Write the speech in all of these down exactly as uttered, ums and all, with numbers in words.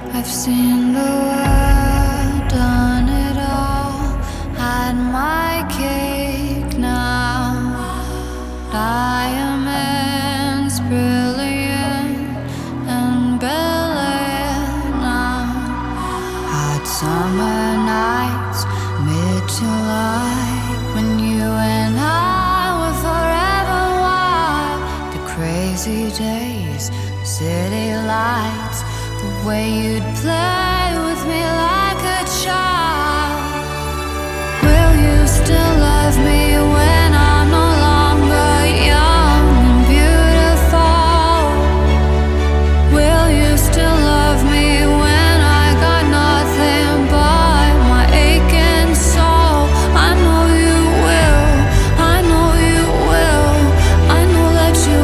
I've seen the world, done it all, had my cake now. Diamonds brilliant and Bel-Air now. Hot summer nights, mid-July, when you and I were forever wild. The crazy days, city lights, the way you'd play with me like a child. Will you still love me when I'm no longer young and beautiful? Will you still love me when I got nothing but my aching soul? I know you will, I know you will, I know that you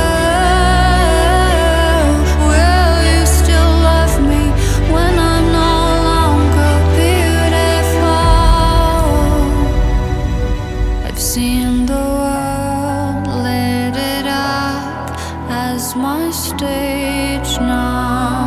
will. Will you still love me when I'm no longer beautiful? I've seen the world, lit it up as my stage now.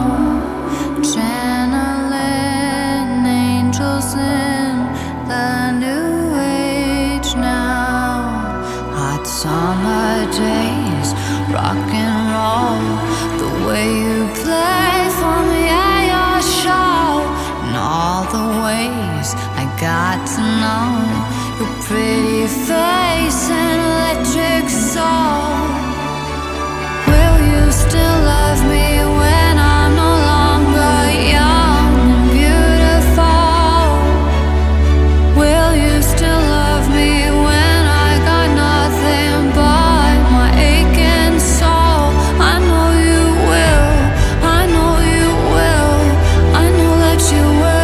Channeling angels in the new age now. Hot summer days, rock and roll, the way you play for me at your show, and all the ways I got to know your pretty face and electric soul. Will you still love me when I'm no longer young and beautiful? Will you still love me when I got nothing but my aching soul? I know you will, I know you will, I know that you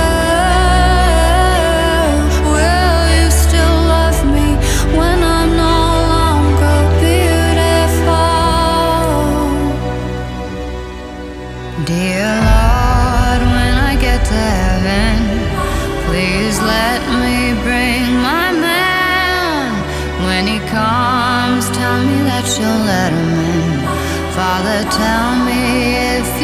will. Will you still love me when I'm no longer beautiful? Dear Lord, when I get to heaven, please let me bring my man. When he comes, tell me that you'll let him in. Father, tell me if